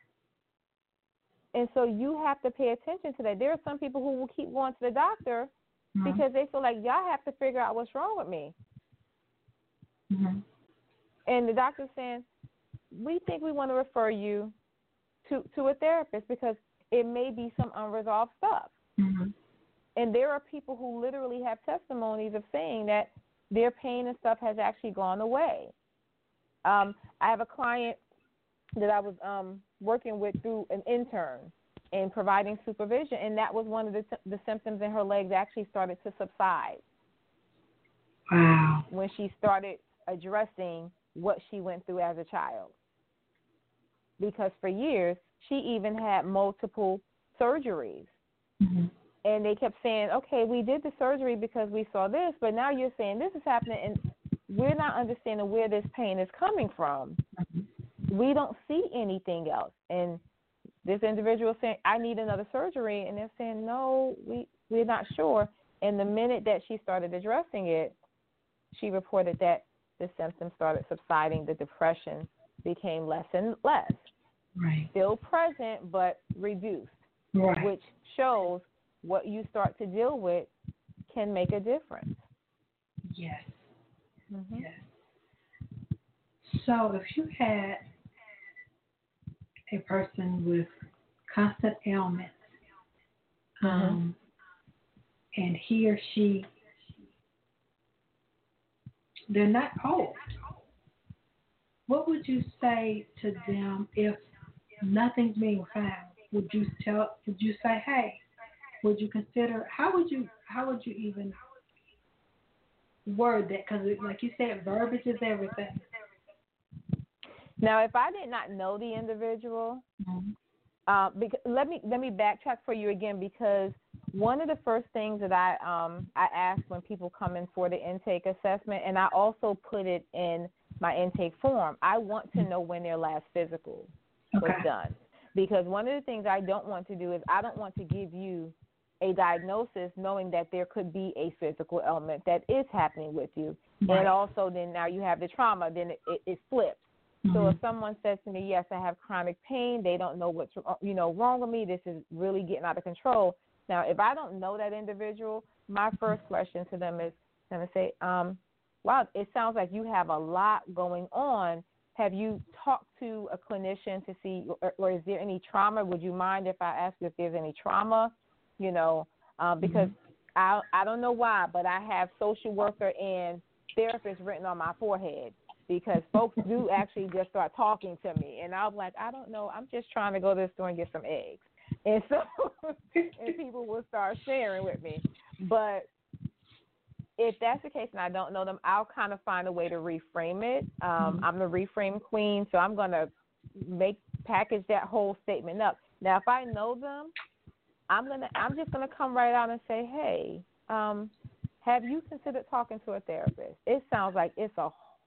C: And so you have to pay attention to that. There are some people who will keep going to the doctor because they feel like y'all have to figure out what's wrong with me. And the doctor's saying, we think we want to refer you to a therapist because it may be some unresolved stuff. And there are people who literally have testimonies of saying that their pain and stuff has actually gone away. I have a client that I was working with through an intern and providing supervision, and that was one of the symptoms in her legs actually started to subside.
A: Wow.
C: When she started addressing what she went through as a child. Because for years, she even had multiple surgeries. And they kept saying, okay, we did the surgery because we saw this, but now you're saying this is happening, and we're not understanding where this pain is coming from. We don't see anything else. And this individual saying, I need another surgery, and they're saying, no, we're not sure. And the minute that she started addressing it, she reported that the symptoms started subsiding, the depression became less and less.
A: Right.
C: Still present, but reduced, which shows what you start to deal with can make a difference.
A: Yes. Yes. So if you had a person with constant ailments, and he or she, they're not old, what would you say to them if nothing's being found? Would you say, hey, would you consider, how would you even word that? Because like you said, verbiage is everything.
C: Now, if I did not know the individual, because, let me backtrack for you again, because one of the first things that I ask when people come in for the intake assessment, and I also put it in my intake form, I want to know when their last physical was done. Because one of the things I don't want to do is I don't want to give you a diagnosis knowing that there could be a physical element that is happening with you. And also then now you have the trauma, then it flips. So if someone says to me, yes, I have chronic pain, they don't know what's wrong with me, this is really getting out of control. Now, if I don't know that individual, my first question to them is going to say, wow, it sounds like you have a lot going on. Have you talked to a clinician to see, or is there any trauma? Would you mind if I ask you if there's any trauma? Because I don't know why, but I have social worker and therapist written on my forehead, because folks do actually just start talking to me. And I'm like, I don't know, I'm just trying to go to the store and get some eggs. And so and people will start sharing with me. But if that's the case and I don't know them, I'll kind of find a way to reframe it. I'm the reframe queen, so I'm going to package that whole statement up. Now, if I know them, I'm just gonna come right out and say, hey, have you considered talking to a therapist? It sounds like it's a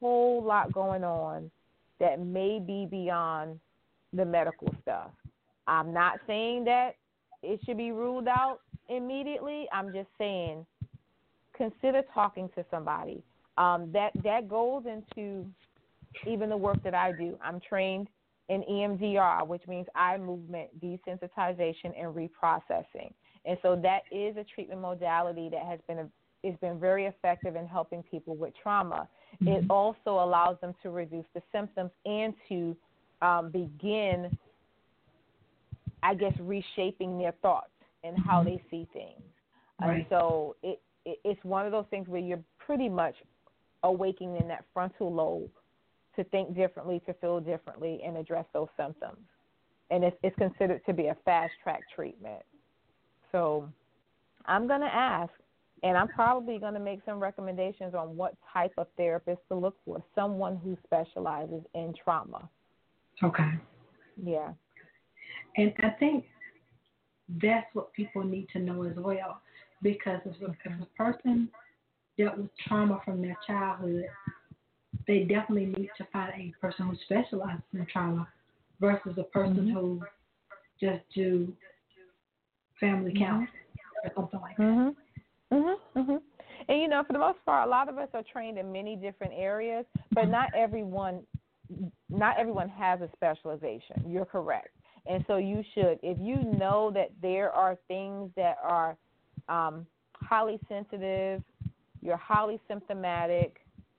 C: whole lot going on that may be beyond the medical stuff. I'm not saying that it should be ruled out immediately. I'm just saying consider talking to somebody. That goes into even the work that I do. I'm trained in EMDR, which means eye movement desensitization and reprocessing. And so that is a treatment modality that has been very effective in helping people with trauma. Mm-hmm. It also allows them to reduce the symptoms and to begin, I guess, reshaping their thoughts and how they see things. Right. And so it's one of those things where you're pretty much awakening in that frontal lobe to think differently, to feel differently, and address those symptoms. And it's considered to be a fast-track treatment. So I'm going to ask, and I'm probably going to make some recommendations on what type of therapist to look for, someone who specializes in trauma.
A: Okay.
C: Yeah.
A: And I think that's what people need to know as well, because if a person dealt with trauma from their childhood, they definitely need to find a person who specializes in trauma versus a person who just do family counseling or something like that.
C: And, for the most part, a lot of us are trained in many different areas, but not everyone has a specialization. You're correct. And so you should, if you know that there are things that are highly sensitive, you're highly symptomatic,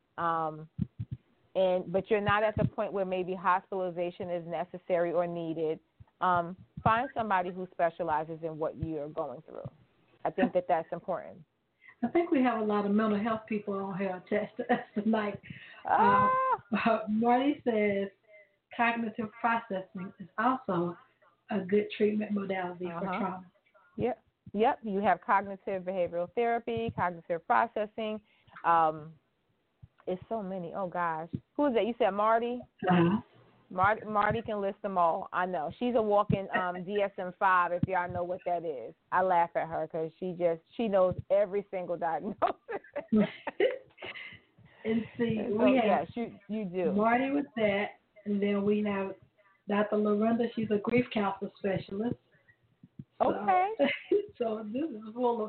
C: but you're not at the point where maybe hospitalization is necessary or needed, find somebody who specializes in what you're going through. I think that's important.
A: I think we have a lot of mental health people on here attached to us tonight. Marty says cognitive processing is also a good treatment modality for trauma.
C: Yep. You have cognitive behavioral therapy, cognitive processing. It's so many. Oh, gosh. Who is that? You said Marty? Marty can list them all. I know. She's a walking DSM-5, if y'all know what that is. I laugh at her because she knows every single diagnosis.
A: And see,
C: so, you do.
A: Marty with that, and then we have Dr. Lorinda. She's a grief counselor specialist.
C: Okay.
A: So this is full of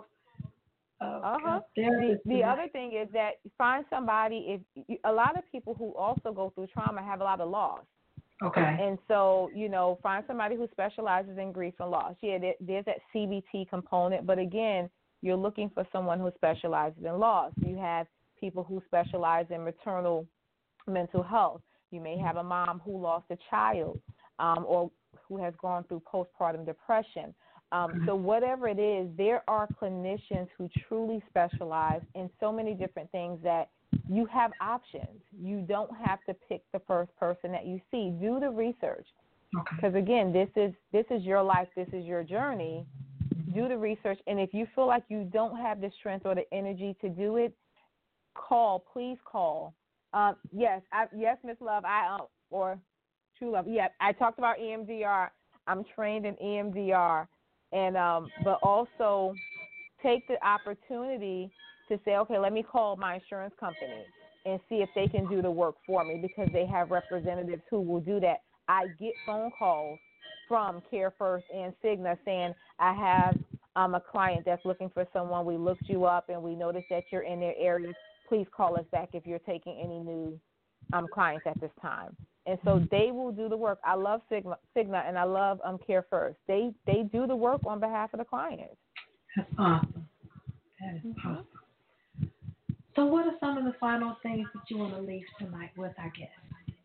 C: The other thing is that find somebody. A lot of people who also go through trauma have a lot of loss.
A: Okay.
C: And so, find somebody who specializes in grief and loss. Yeah, there's that CBT component, but again, you're looking for someone who specializes in loss. You have people who specialize in maternal mental health. You may have a mom who lost a child or who has gone through postpartum depression. So whatever it is, there are clinicians who truly specialize in so many different things that you have options. You don't have to pick the first person that you see. Do the research. Because, again, this is your life. This is your journey. Do the research. And if you feel like you don't have the strength or the energy to do it, please call. Yes, Miss Love, or True Love. Yeah, I talked about EMDR. I'm trained in EMDR. And but also take the opportunity to say, okay, let me call my insurance company and see if they can do the work for me, because they have representatives who will do that. I get phone calls from Care First and Cigna saying, I have a client that's looking for someone. We looked you up and we noticed that you're in their area. Please call us back if you're taking any new clients at this time. And so they will do the work. I love Cigna and I love Care First. They do the work on behalf of the clients.
A: That's awesome. That is awesome. So what are some of the final things that you want to leave tonight with our guests?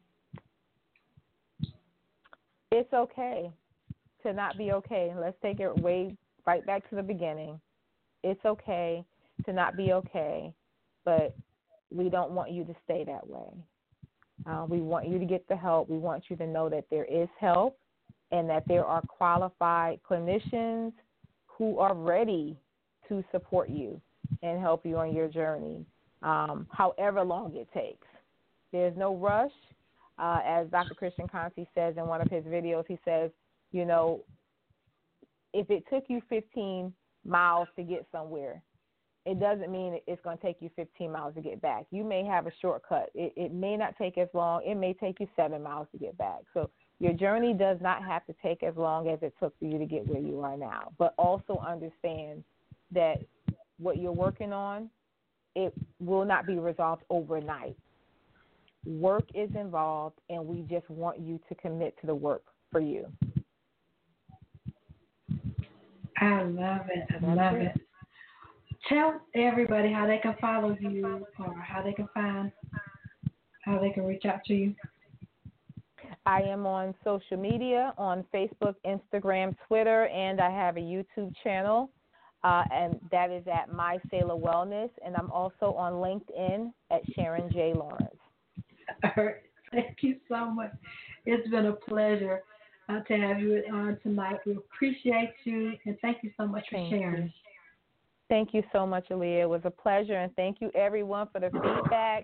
C: It's okay to not be okay. Let's take it right back to the beginning. It's okay to not be okay, but we don't want you to stay that way. We want you to get the help. We want you to know that there is help and that there are qualified clinicians who are ready to support you and help you on your journey, however long it takes. There's no rush. As Dr. Christian Conti says in one of his videos, he says, if it took you 15 miles to get somewhere, it doesn't mean it's going to take you 15 miles to get back. You may have a shortcut. It may not take as long. It may take you 7 miles to get back. So your journey does not have to take as long as it took for you to get where you are now. But also understand that what you're working on, it will not be resolved overnight. Work is involved, and we just want you to commit to the work for you.
A: I love it. I love it. Tell everybody how they can follow you or how they can reach out to you.
C: I am on social media, on Facebook, Instagram, Twitter, and I have a YouTube channel, and that is at My Sailor Wellness, and I'm also on LinkedIn at Sharon J. Lawrence.
A: All right. Thank you so much. It's been a pleasure to have you on tonight. We appreciate you, and thank you so much for sharing.
C: Thank you so much, Aaliyah. It was a pleasure, and thank you, everyone, for the feedback.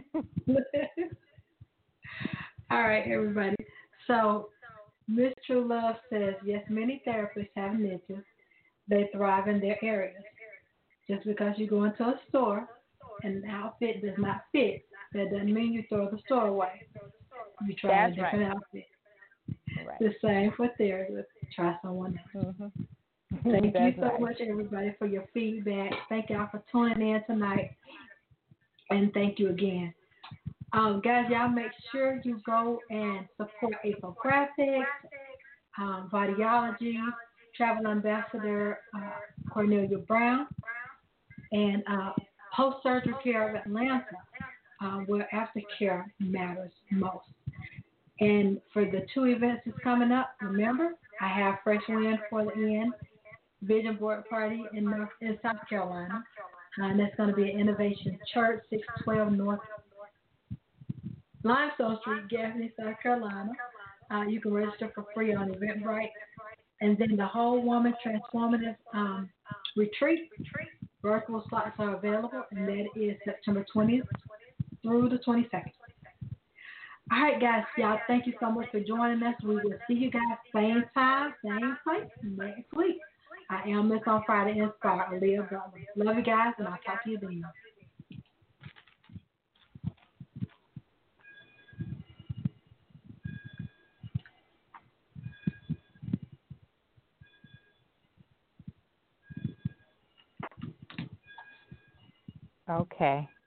A: All right, everybody. So, Miss True Love says, yes, many therapists have niches. They thrive in their areas. Just because you go into a store and an outfit does not fit, that doesn't mean you throw the store away. You try a different outfit. Right. The same for therapists. Try someone else. Mm-hmm. Thank you so much, everybody, for your feedback. Thank y'all for tuning in tonight. And thank you again. Guys, y'all make sure you go and support Infographics, Vitalology, Travel Ambassador Cornelia Brown, and Post-Surgery Care of Atlanta, where aftercare matters most. And for the 2 events that's coming up, remember, I have Fresh Wind for the End, Vision Board Party in South Carolina. And that's going to be at Innovation Church, 612 North Limestone Street, Gaffney, South Carolina. You can register for free on Eventbrite. And then the Whole Woman Transformative Retreat, virtual slots are available, and that is September 20th through the 22nd. All right, guys, y'all, thank you so much for joining us. We will see you guys same time, same place next week. I am Miss on Friday Inspire, Aaliyah Butler. Love you guys, and I'll talk to you then.
C: Okay.